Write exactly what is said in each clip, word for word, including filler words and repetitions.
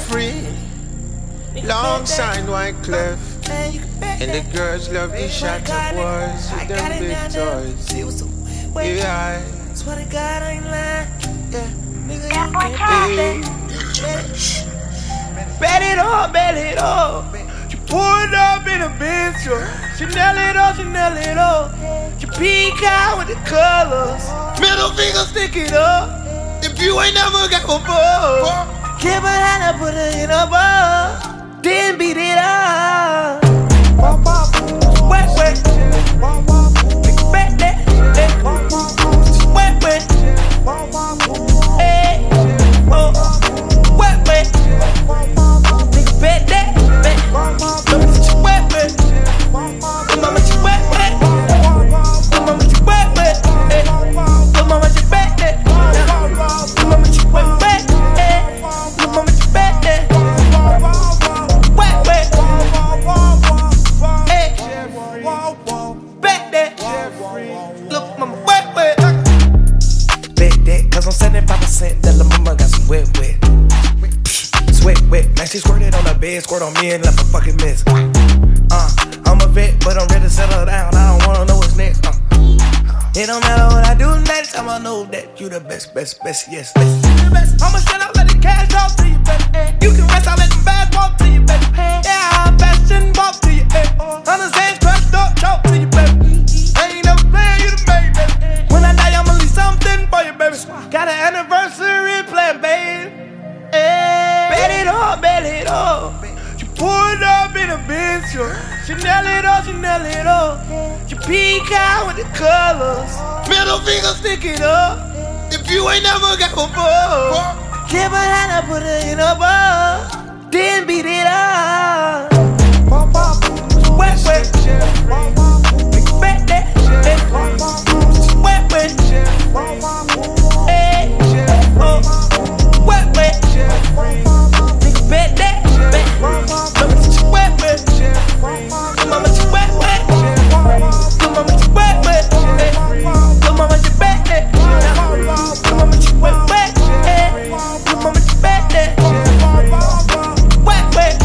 Jeffrey, alongside Wyclef. And the girls love these shots of boys with them big toys. Yeah, swear to God I ain't lying. Yeah, nigga, That boy you can't Charlie. bet it all, bet it all. She poured up in a bitch, she nail it all, she nail it all. She peek out with the colors, middle finger stick it up. If you ain't never got a ball, give her hand and put her in a ball, then beat it up. Wet, wet, bet that, wet, wet, hey, oh, wet, wet, nigga bet that, bet, wet, wet, mama you wet, wet, mama you wet, wet, hey, mama you bet that, mama you wet, wet, hey, mama you bet that, wet, wet, hey, bet that, look mama wet, wet. Bet that, cause I'm seventy-five percent that la mama got some wet, wet. Sweat wet, now she squirted on the bed, squirt on me and left a fucking mess. Uh, I'm a vet, but I'm ready to settle down. I don't wanna know what's next. Uh, it don't matter what I do next, I'ma know that you the best, best, best, yes. You the best. I'ma shut up, let the cash talk to you, baby. You can rest, I'll let them bags walk to you, baby. Yeah, I'm fashion walk to you, baby. Understand, crushed up, talk to you, baby. I ain't never playing, you the baby, baby. When I die, I'ma leave something for you, baby. Got an anniversary plan, baby. Hey, bet it all, bet it all. She poured up in a bitch, she nail it all, she nail it all. She peek out with the colors, middle finger stick it up. If you ain't never got a ball, give her hand and put her in a ball, then beat it up. Wet, wet, bet that, wet, wet, hey, oh, wet, wet, nigga bet that, bet, mama you wet, wet, mama you wet, wet, mama you wet, wet, mama you bet that, mama you wet, wet, mama you bet that, wet, wet,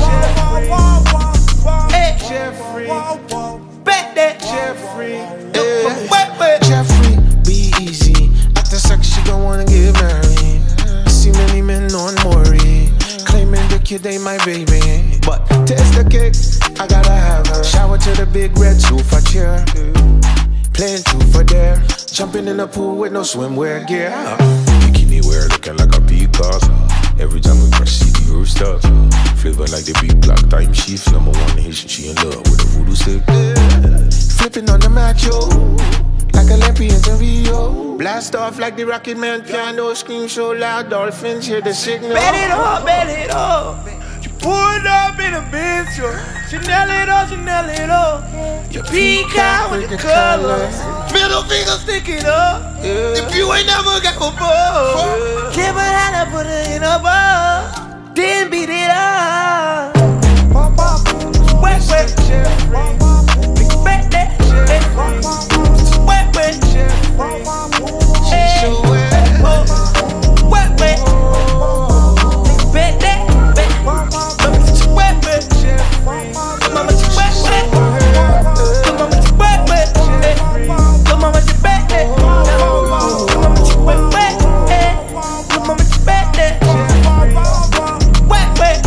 hey, Jeffrey, bet that, Jeffrey, wet, wet, Jeffrey, be easy. After sex, she gon' wanna get married. See many men on Maury, claiming the kid ain't my baby. But taste the cake, I gotta have her. Shower to the big red sofa chair, playing truth or dare, jumping in the pool with no swimwear gear. Bikini wear looking like a peacock. Every time we crash, see the rooster. Flavor like the big black time shift. Number one Haitian, she in love with a voodoo stick. Yeah. Flipping on the mat, yo, like Olympians in Rio. Blast off like the Rocket Man piano, scream so loud, dolphins hear the signal. bet it all, bet it all. She poured up in a bitch, she nail it all, she nail it all. She peek out with the colors, middle finger stick it up. Yeah. If you ain't never got a ball, give her hand and put her in a ball, then beat it up. Wet, wet, bet that, wet, wet, hey, oh, wet, wet, bet that, bet, mama you wet, wet, mama you wet, wet, mama you wet, wet, mama you bet that, mama you wet, wet, mama you bet that, wet, wet,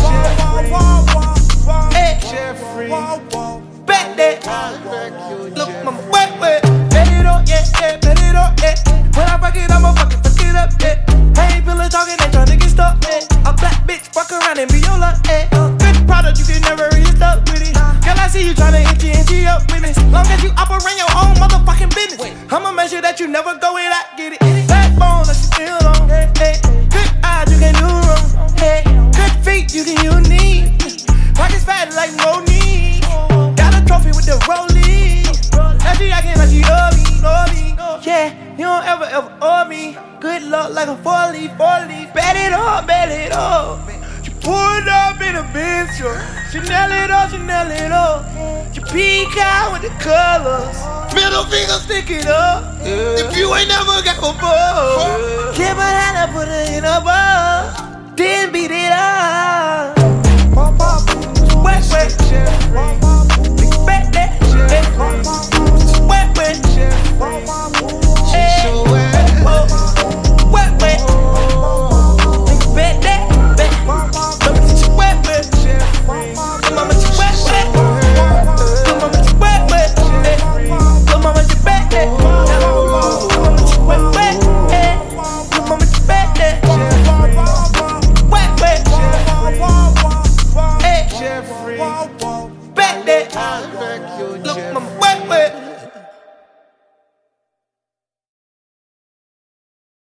hey, Jeffrey, bet that, look mama wet, wet, bet it on, yeah, yeah, bet it on, yeah. When I fuck it, I'ma fucking fuck it up, yeah. I ain't feelin' talking, ain't tryna get stuck, yeah. A black bitch, fuck around and be your luck, yeah. Good product, you can never really stuck with it. Girl, I see you tryna itchy itchy up with it. Long as you operate your own motherfucking business, I'ma make sure that you never go without get it. Backbone, let you feel on, hey, hey. Good eyes, you can do wrong, hey. Good feet, you can unique. Pockets fat like no need. Got a trophy with the rollie. Now she acting like she owe me, owe me. Yeah, you don't ever ever owe me. Good luck like a four leaf, four leaf. Bet it all, bet it all. She poured up in a bitch, she nail it all, she nail it all. She peek out with the colors, middle finger stick it up. Yeah. If you ain't never got a ball, give her hand and put her in a ball.